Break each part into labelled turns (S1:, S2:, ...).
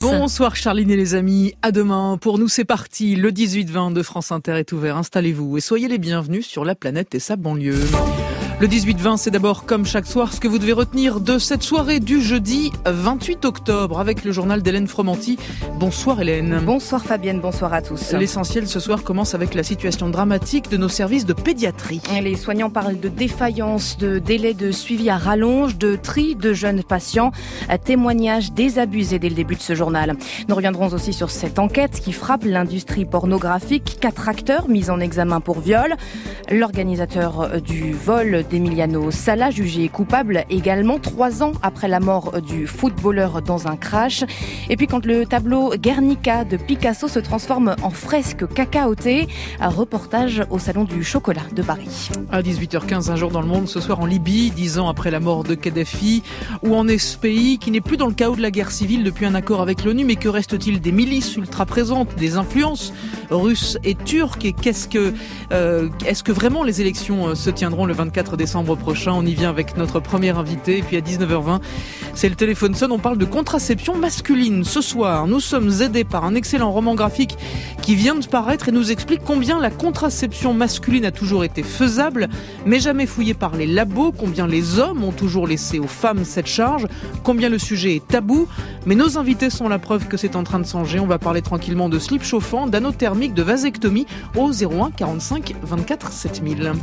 S1: Bonsoir Charline et les amis, à demain. Pour nous c'est parti, le 18-20 de France Inter est ouvert, installez-vous et soyez les bienvenus sur la planète et sa banlieue. Le 18-20, c'est d'abord, comme chaque soir, ce que vous devez retenir de cette soirée du jeudi 28 octobre avec le journal d'Hélène Fromanti. Bonsoir Hélène.
S2: Bonsoir Fabienne, bonsoir à tous.
S1: L'essentiel ce soir commence avec la situation dramatique de nos services de pédiatrie.
S2: Les soignants parlent de défaillance, de délais de suivi à rallonge, de tri de jeunes patients, témoignages désabusés dès le début de ce journal. Nous reviendrons aussi sur cette enquête qui frappe l'industrie pornographique. 4 acteurs mis en examen pour viol. L'organisateur du vol d'Emiliano Sala, jugé coupable également 3 ans après la mort du footballeur dans un crash. Et puis quand le tableau Guernica de Picasso se transforme en fresque cacaotée, un reportage au Salon du Chocolat de Paris.
S1: À 18h15, un jour dans le monde, ce soir en Libye, 10 ans après la mort de Kadhafi, où en est ce pays qui n'est plus dans le chaos de la guerre civile depuis un accord avec l'ONU, mais que reste-t-il des milices ultra présentes, des influences russes et turques, et est-ce que vraiment les élections se tiendront le 24 décembre prochain? On y vient avec notre premier invité. Et puis à 19h20, c'est le téléphone sonne. On parle de contraception masculine. Ce soir, nous sommes aidés par un excellent roman graphique qui vient de paraître et nous explique combien la contraception masculine a toujours été faisable, mais jamais fouillée par les labos, combien les hommes ont toujours laissé aux femmes cette charge, combien le sujet est tabou. Mais nos invités sont la preuve que c'est en train de changer. On va parler tranquillement de slip chauffant, d'anneau thermique, de vasectomie au 01 45 24 7000.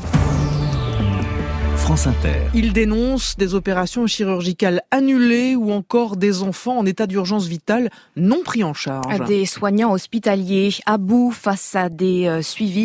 S3: France Inter.
S1: Il dénonce des opérations chirurgicales annulées ou encore des enfants en état d'urgence vitale non pris en charge.
S2: Des soignants hospitaliers à bout face à des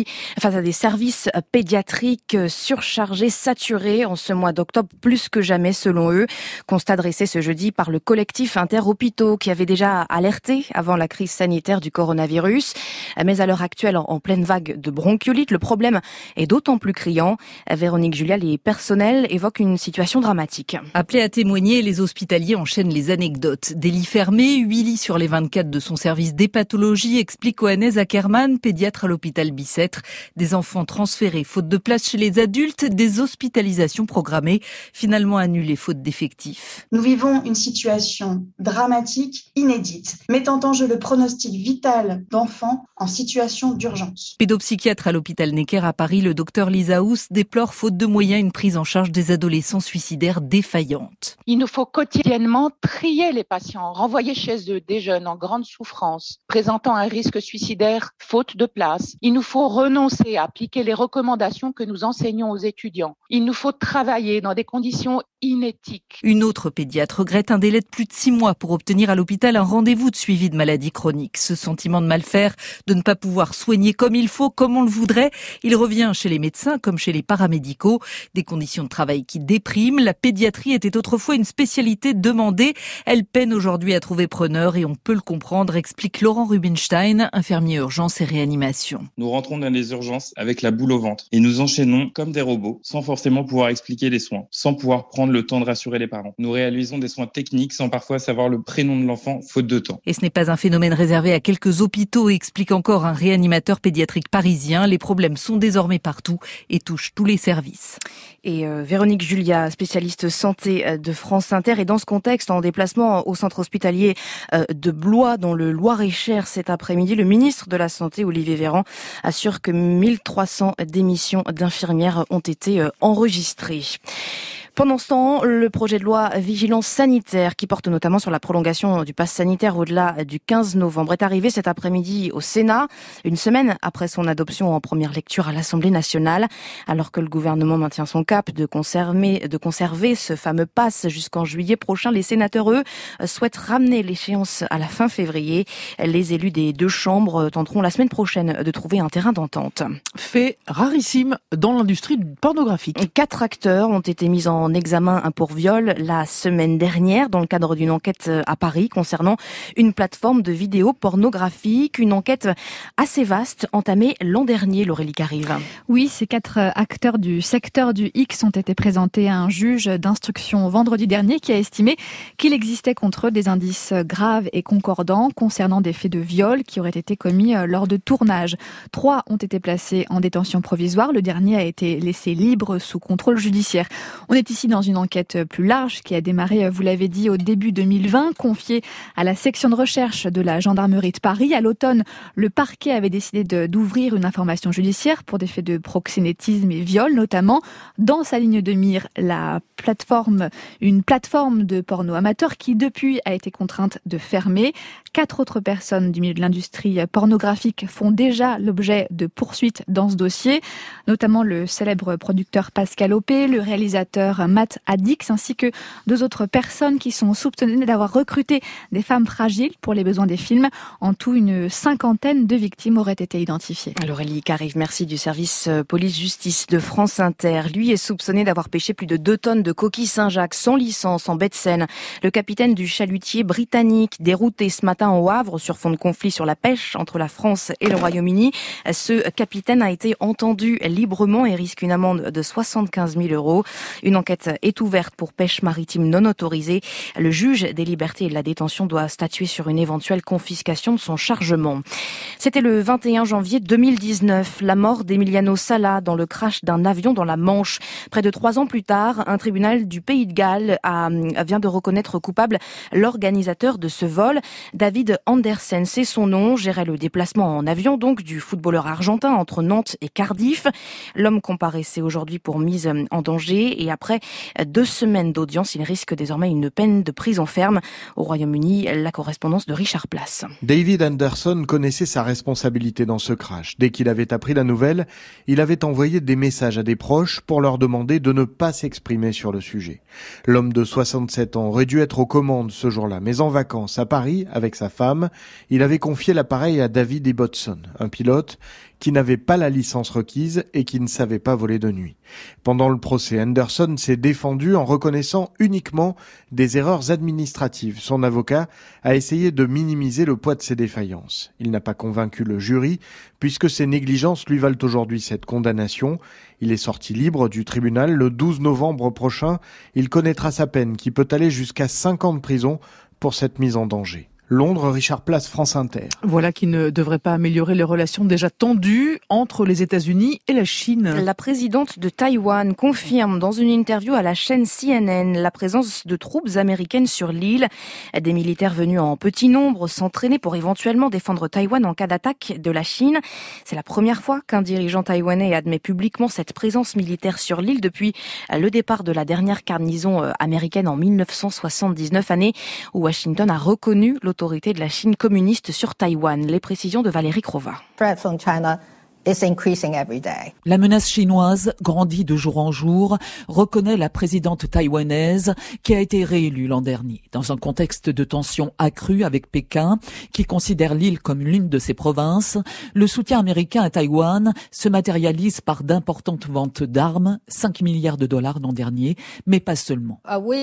S2: services pédiatriques surchargés, saturés en ce mois d'octobre plus que jamais selon eux. Constat dressé ce jeudi par le collectif Interhôpitaux qui avait déjà alerté avant la crise sanitaire du coronavirus. Mais à l'heure actuelle, en pleine vague de bronchiolite, le problème est d'autant plus criant. Véronique Julia, les personnels évoquent une situation dramatique.
S4: Appelés à témoigner, les hospitaliers enchaînent les anecdotes. Des lits fermés, 8 lits sur les 24 de son service d'hépatologie, explique Oanès Ackermann, pédiatre à l'hôpital Bicêtre. Des enfants transférés faute de place chez les adultes, des hospitalisations programmées, finalement annulées faute d'effectifs.
S5: Nous vivons une situation dramatique, inédite, mettant en jeu le pronostic vital d'enfants en situation d'urgence.
S4: Pédopsychiatre à l'hôpital Necker à Paris, le docteur Lisa Houss déplore faute de moyens une prise en charge des adolescents suicidaires défaillante.
S6: Il nous faut quotidiennement trier les patients, renvoyer chez eux des jeunes en grande souffrance, présentant un risque suicidaire faute de place. Il nous faut renoncer à appliquer les recommandations que nous enseignons aux étudiants. Il nous faut travailler dans des conditions inéthiques.
S4: Une autre pédiatre regrette un délai de plus de 6 mois pour obtenir à l'hôpital un rendez-vous de suivi de maladie chronique. Ce sentiment de mal faire, de ne pas pouvoir soigner comme il faut, comme on le voudrait, il revient chez les médecins comme chez les paramédicaux. Des conditions de travail qui dépriment. La pédiatrie était autrefois une spécialité demandée. Elle peine aujourd'hui à trouver preneur et on peut le comprendre, explique Laurent Rubinstein, infirmier urgence et réanimation.
S7: Nous rentrons dans les urgences avec la boule au ventre et nous enchaînons comme des robots sans forcément pouvoir expliquer les soins, sans pouvoir prendre le temps de rassurer les parents. Nous réalisons des soins techniques sans parfois savoir le prénom de l'enfant faute de temps.
S4: Et ce n'est pas un phénomène réservé à quelques hôpitaux, explique encore un réanimateur pédiatrique parisien. Les problèmes sont désormais partout et touchent tous les services.
S2: Et Véronique Julia, spécialiste santé de France Inter, est dans ce contexte en déplacement au centre hospitalier de Blois dans le Loir-et-Cher cet après-midi. Le ministre de la Santé, Olivier Véran, assure que 1300 démissions d'infirmières ont été enregistrées. Pendant ce temps, le projet de loi vigilance sanitaire qui porte notamment sur la prolongation du pass sanitaire au-delà du 15 novembre est arrivé cet après-midi au Sénat, une semaine après son adoption en première lecture à l'Assemblée nationale. Alors que le gouvernement maintient son cap de conserver ce fameux pass jusqu'en juillet prochain, les sénateurs, eux, souhaitent ramener l'échéance à la fin février. Les élus des 2 chambres tenteront la semaine prochaine de trouver un terrain d'entente.
S1: Fait rarissime dans l'industrie pornographique.
S2: 4 acteurs ont été mis en examen pour viol la semaine dernière dans le cadre d'une enquête à Paris concernant une plateforme de vidéos pornographiques. Une enquête assez vaste entamée l'an dernier, Laurélie Carive.
S8: Oui, ces 4 acteurs du secteur du X ont été présentés à un juge d'instruction vendredi dernier qui a estimé qu'il existait contre eux des indices graves et concordants concernant des faits de viol qui auraient été commis lors de tournage. 3 ont été placés en détention provisoire. Le dernier a été laissé libre sous contrôle judiciaire. On est ici dans une enquête plus large qui a démarré, vous l'avez dit, au début 2020, confiée à la section de recherche de la gendarmerie de Paris. À l'automne, le parquet avait décidé d'ouvrir une information judiciaire pour des faits de proxénétisme et viol, notamment. Dans sa ligne de mire, une plateforme de porno amateur qui, depuis, a été contrainte de fermer. 4 autres personnes du milieu de l'industrie pornographique font déjà l'objet de poursuites dans ce dossier, notamment le célèbre producteur Pascal Opé, le réalisateur Matt Addix, ainsi que 2 autres personnes qui sont soupçonnées d'avoir recruté des femmes fragiles pour les besoins des films. En tout, une 50aine de victimes auraient été identifiées.
S2: Aurélie Carive, merci du service police-justice de France Inter. Lui est soupçonné d'avoir pêché plus de 2 tonnes de coquilles Saint-Jacques sans licence en baie de Seine. Le capitaine du chalutier britannique, dérouté ce matin au Havre sur fond de conflit sur la pêche entre la France et le Royaume-Uni. Ce capitaine a été entendu librement et risque une amende de 75 000 €. Une enquête est ouverte pour pêche maritime non autorisée. Le juge des libertés et de la détention doit statuer sur une éventuelle confiscation de son chargement. C'était le 21 janvier 2019, la mort d'Emiliano Sala dans le crash d'un avion dans la Manche. Près de 3 ans plus tard, un tribunal du Pays de Galles vient de reconnaître coupable l'organisateur de ce vol. David Andersen, c'est son nom, gérait le déplacement en avion donc du footballeur argentin entre Nantes et Cardiff. L'homme comparaissait aujourd'hui pour mise en danger et après 2 semaines d'audience, il risque désormais une peine de prison ferme. Au Royaume-Uni, la correspondance de Richard Place.
S3: David Anderson connaissait sa responsabilité dans ce crash. Dès qu'il avait appris la nouvelle, il avait envoyé des messages à des proches pour leur demander de ne pas s'exprimer sur le sujet. L'homme de 67 ans aurait dû être aux commandes ce jour-là, mais en vacances à Paris avec sa femme, il avait confié l'appareil à David Ibbotson, un pilote qui n'avait pas la licence requise et qui ne savait pas voler de nuit. Pendant le procès, Anderson s'est défendu en reconnaissant uniquement des erreurs administratives. Son avocat a essayé de minimiser le poids de ses défaillances. Il n'a pas convaincu le jury puisque ses négligences lui valent aujourd'hui cette condamnation. Il est sorti libre du tribunal le 12 novembre prochain. Il connaîtra sa peine qui peut aller jusqu'à 5 ans de prison pour cette mise en danger. Londres, Richard Place, France Inter.
S1: Voilà qui ne devrait pas améliorer les relations déjà tendues entre les États-Unis et la Chine.
S2: La présidente de Taïwan confirme dans une interview à la chaîne CNN la présence de troupes américaines sur l'île. Des militaires venus en petit nombre s'entraîner pour éventuellement défendre Taïwan en cas d'attaque de la Chine. C'est la première fois qu'un dirigeant taïwanais admet publiquement cette présence militaire sur l'île depuis le départ de la dernière garnison américaine en 1979, année où Washington a reconnu l'autorité de la Chine communiste sur Taïwan. Les précisions de Valérie Crova.
S9: La menace chinoise grandit de jour en jour, reconnaît la présidente taïwanaise qui a été réélue l'an dernier. Dans un contexte de tensions accrues avec Pékin, qui considère l'île comme l'une de ses provinces, le soutien américain à Taïwan se matérialise par d'importantes ventes d'armes, 5 milliards de dollars l'an dernier, mais pas seulement.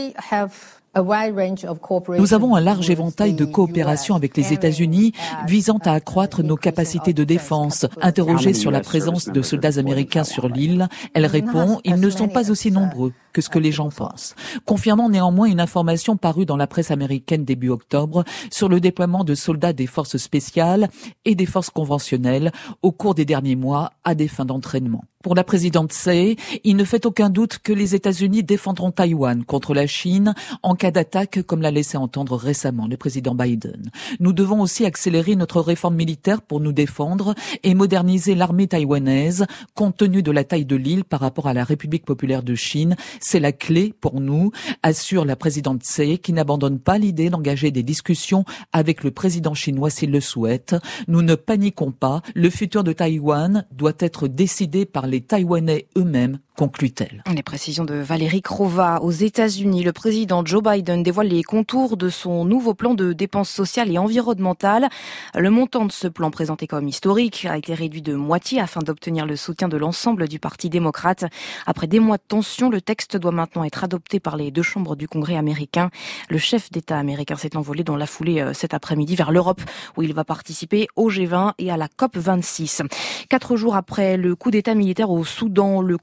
S9: Nous avons un large éventail de coopération avec les États-Unis visant à accroître nos capacités de défense. Interrogée sur la présence de soldats américains sur l'île, elle répond « Ils ne sont pas aussi nombreux que ce que les gens pensent », confirmant néanmoins une information parue dans la presse américaine début octobre sur le déploiement de soldats des forces spéciales et des forces conventionnelles au cours des derniers mois à des fins d'entraînement. Pour la présidente Tsai, il ne fait aucun doute que les États-Unis défendront Taïwan contre la Chine en cas d'attaque, comme l'a laissé entendre récemment le président Biden. Nous devons aussi accélérer notre réforme militaire pour nous défendre et moderniser l'armée taïwanaise, compte tenu de la taille de l'île par rapport à la République populaire de Chine. C'est la clé pour nous, assure la présidente Tsai, qui n'abandonne pas l'idée d'engager des discussions avec le président chinois s'il le souhaite. Nous ne paniquons pas. Le futur de Taïwan doit être décidé par les Taïwanais eux-mêmes, conclut-elle.
S2: Les précisions de Valérie Crova. Aux États-Unis, le président Joe Biden dévoile les contours de son nouveau plan de dépenses sociales et environnementales. Le montant de ce plan, présenté comme historique, a été réduit de moitié afin d'obtenir le soutien de l'ensemble du Parti démocrate. Après des mois de tension, le texte doit maintenant être adopté par les 2 chambres du Congrès américain. Le chef d'État américain s'est envolé dans la foulée cet après-midi vers l'Europe, où il va participer au G20 et à la COP26. 4 jours après le coup d'État militaire au Soudan, le Conseil de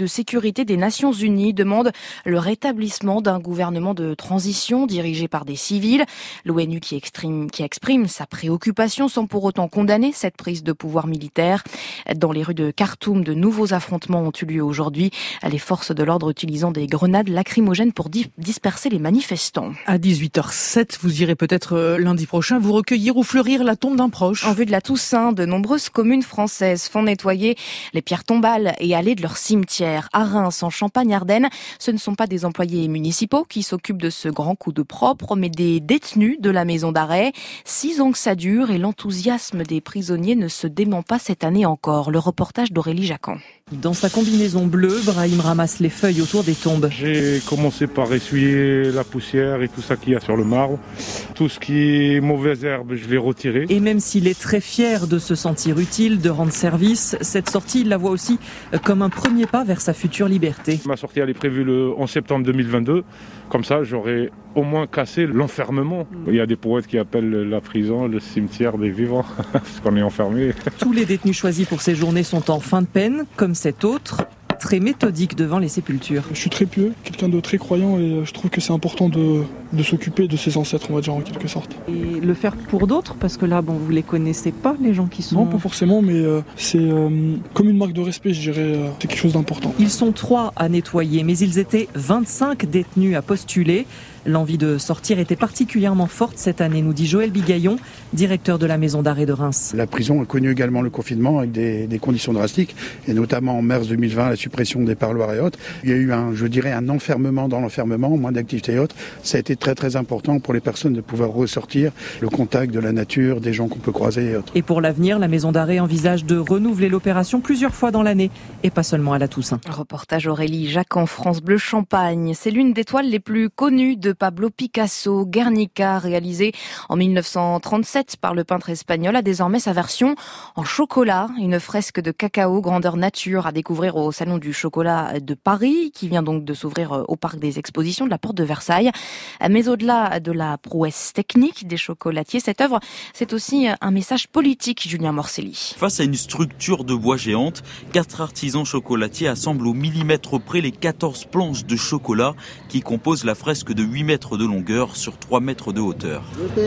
S2: sécurité des Nations Unies demande le rétablissement d'un gouvernement de transition dirigé par des civils. L'ONU qui exprime sa préoccupation sans pour autant condamner cette prise de pouvoir militaire. Dans les rues de Khartoum, de nouveaux affrontements ont eu lieu aujourd'hui. Les forces de l'ordre utilisant des grenades lacrymogènes pour disperser les manifestants.
S1: À 18h07, vous irez peut-être lundi prochain vous recueillir ou fleurir la tombe d'un proche.
S2: En vue de la Toussaint, de nombreuses communes françaises font nettoyer les pierres tombales et aller de leur cimetière. À Reims, en Champagne-Ardenne, ce ne sont pas des employés municipaux qui s'occupent de ce grand coup de propre, mais des détenus de la maison d'arrêt. 6 ans que ça dure et l'enthousiasme des prisonniers ne se dément pas cette année encore. Le reportage d'Aurélie Jacquan.
S10: Dans sa combinaison bleue, Brahim ramasse les feuilles autour des tombes.
S11: J'ai commencé par essuyer la poussière et tout ça qu'il y a sur le marbre. Tout ce qui est mauvaise herbe, je l'ai retiré.
S10: Et même s'il est très fier de se sentir utile, de rendre service, cette sortie, il la voit aussi comme un premier pas vers sa future liberté.
S11: Ma sortie, elle est prévue le 11 septembre 2022. Comme ça, j'aurais au moins cassé l'enfermement. Il y a des poètes qui appellent la prison le cimetière des vivants, parce qu'on est enfermé.
S10: Tous les détenus choisis pour ces journées sont en fin de peine, comme cet autre, très méthodique devant les sépultures.
S12: Je suis très pieux, quelqu'un de très croyant et je trouve que c'est important de s'occuper de ses ancêtres, on va dire en quelque sorte.
S10: Et le faire pour d'autres, parce que là, vous les connaissez pas, les gens qui sont...
S12: Non, pas forcément, mais c'est comme une marque de respect, je dirais, c'est quelque chose d'important.
S10: Ils sont 3 à nettoyer, mais ils étaient 25 détenus à postuler. L'envie de sortir était particulièrement forte cette année, nous dit Joël Bigaillon, directeur de la maison d'arrêt de Reims.
S13: La prison a connu également le confinement avec des conditions drastiques, et notamment en mars 2020, la suppression des parloirs et autres. Il y a eu un enfermement dans l'enfermement, moins d'activités et autres. Ça a été très très important pour les personnes de pouvoir ressortir, le contact de la nature, des gens qu'on peut croiser et autres.
S10: Et pour l'avenir, la maison d'arrêt envisage de renouveler l'opération plusieurs fois dans l'année, et pas seulement à la Toussaint.
S2: Reportage Aurélie Jacquan, France Bleu Champagne. C'est l'une des toiles les plus connues de Pablo Picasso. Guernica, réalisée en 1937 par le peintre espagnol, a désormais sa version en chocolat. Une fresque de cacao grandeur nature à découvrir au Salon du Chocolat de Paris, qui vient donc de s'ouvrir au Parc des Expositions de la Porte de Versailles. Mais au-delà de la prouesse technique des chocolatiers, cette œuvre, c'est aussi un message politique, Julien Morcelli.
S14: Face à une structure de bois géante, 4 artisans chocolatiers assemblent au millimètre près les 14 planches de chocolat qui composent la fresque de 8 mètres de longueur sur 3 mètres de hauteur.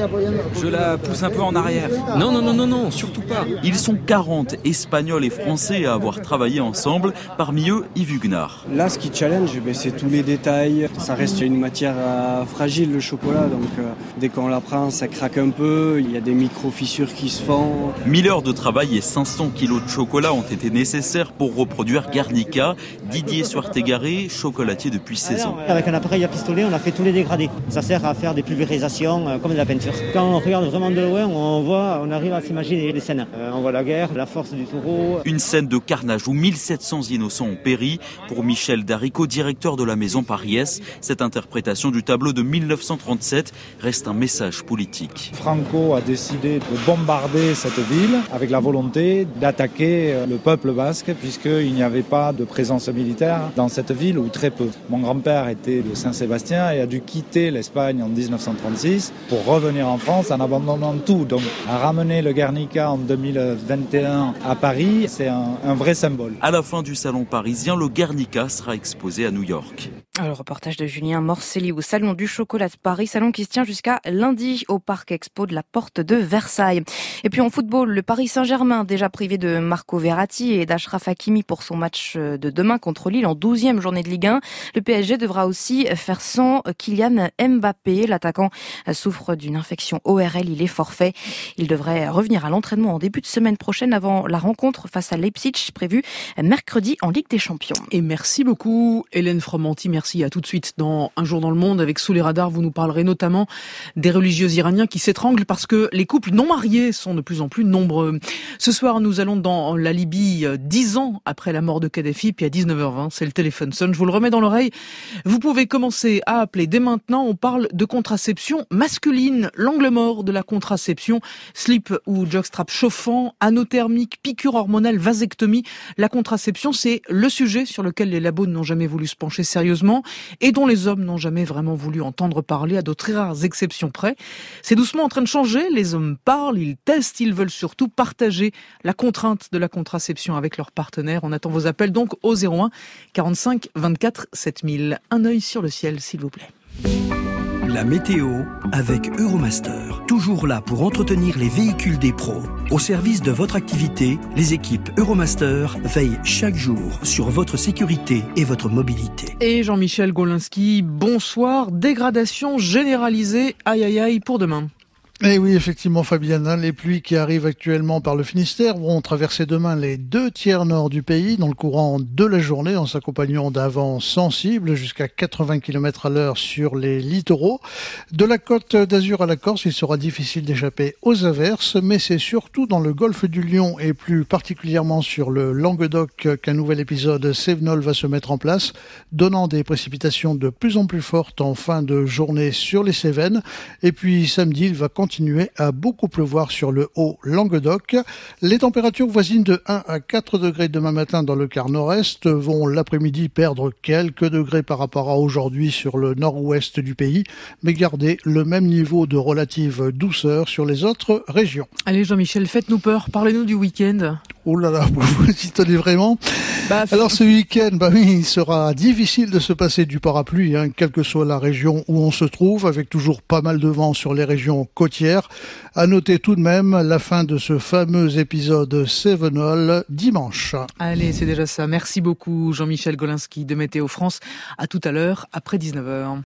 S15: Je la pousse un peu en arrière. Non, surtout pas.
S14: Ils sont 40 Espagnols et Français à avoir travaillé ensemble, parmi eux Yves Huguenard.
S16: Là, ce qui challenge, c'est tous les détails. Ça reste une matière fragile, le chocolat, donc dès qu'on la prend, ça craque un peu, il y a des micro-fissures qui se font.
S14: 1000 heures de travail et 500 kilos de chocolat ont été nécessaires pour reproduire Guernica. Didier Suartegaré, chocolatier depuis 16 ans.
S17: Avec un appareil à pistolet, on a fait tous les dégradés. Ça sert à faire des pulvérisations comme de la peinture. Quand on regarde vraiment de loin, on arrive à s'imaginer les scènes. On voit la guerre, la force du taureau.
S14: Une scène de carnage où 1700 innocents ont péri. Pour Michel Daricot, directeur de la maison Paris-Est, cette interprétation du tableau de 1937 reste un message politique.
S18: Franco a décidé de bombarder cette ville avec la volonté d'attaquer le peuple basque, puisqu'il n'y avait pas de présence militaire dans cette ville, ou très peu. Mon grand-père était de Saint-Sébastien et a dû quitter l'Espagne en 1936 pour revenir en France en abandonnant tout. Donc ramener le Guernica en 2021 à Paris, c'est un vrai symbole.
S14: À la fin du salon parisien, le Guernica sera exposé à New York.
S2: Alors, reportage de Julien Morcelli au Salon du Chocolat de Paris, salon qui se tient jusqu'à lundi au Parc Expo de la Porte de Versailles. Et puis en football, le Paris Saint-Germain, déjà privé de Marco Verratti et d'Achraf Hakimi pour son match de demain contre Lille en 12e journée de Ligue 1. Le PSG devra aussi faire sans Kylian Mbappé. L'attaquant souffre d'une infection ORL, il est forfait. Il devrait revenir à l'entraînement en début de semaine prochaine avant la rencontre face à Leipzig prévue mercredi en Ligue des Champions.
S1: Et merci beaucoup Hélène Fromanti, merci. À tout de suite dans Un jour dans le monde. Avec Sous les radars, vous nous parlerez notamment des religieux iraniens qui s'étranglent parce que les couples non mariés sont de plus en plus nombreux. Ce soir, nous allons dans la Libye 10 ans après la mort de Kadhafi, puis à 19h20, c'est le téléphone sonne. Je vous le remets dans l'oreille. Vous pouvez commencer à appeler dès maintenant. On parle de contraception masculine, l'angle mort de la contraception, slip ou jockstrap chauffant, anneau thermique, piqûre hormonale, vasectomie. La contraception, c'est le sujet sur lequel les labos n'ont jamais voulu se pencher sérieusement. évidemment, et dont les hommes n'ont jamais vraiment voulu entendre parler, à de très rares exceptions près. C'est doucement en train de changer, les hommes parlent, ils testent, ils veulent surtout partager la contrainte de la contraception avec leurs partenaires. On attend vos appels donc au 01 45 24 7000. Un œil sur le ciel, s'il vous plaît.
S19: La météo avec Euromaster. Toujours là pour entretenir les véhicules des pros. Au service de votre activité, les équipes Euromaster veillent chaque jour sur votre sécurité et votre mobilité.
S1: Et Jean-Michel Golinski, bonsoir. Dégradation généralisée, aïe aïe aïe pour demain.
S20: Eh oui, effectivement, Fabienne, les pluies qui arrivent actuellement par le Finistère vont traverser demain les 2 tiers nord du pays dans le courant de la journée en s'accompagnant d'un vent sensible jusqu'à 80 km à l'heure sur les littoraux. De la Côte d'Azur à la Corse, il sera difficile d'échapper aux averses, mais c'est surtout dans le golfe du Lion et plus particulièrement sur le Languedoc qu'un nouvel épisode Cévenol va se mettre en place, donnant des précipitations de plus en plus fortes en fin de journée sur les Cévennes. Et puis samedi, il va continuer à beaucoup pleuvoir sur le haut Languedoc. Les températures voisines de 1 à 4 degrés demain matin dans le quart nord-est vont l'après-midi perdre quelques degrés par rapport à aujourd'hui sur le nord-ouest du pays, mais garder le même niveau de relative douceur sur les autres régions.
S1: Allez Jean-Michel, faites-nous peur, parlez-nous du week-end.
S20: Oh là là, vous y tenez vraiment. Alors ce week-end, il sera difficile de se passer du parapluie, quelle que soit la région où on se trouve, avec toujours pas mal de vent sur les régions côtières. À noter tout de même la fin de ce fameux épisode Cévenol dimanche.
S1: Allez, c'est déjà ça. Merci beaucoup Jean-Michel Golinski de Météo France. À tout à l'heure, après 19h.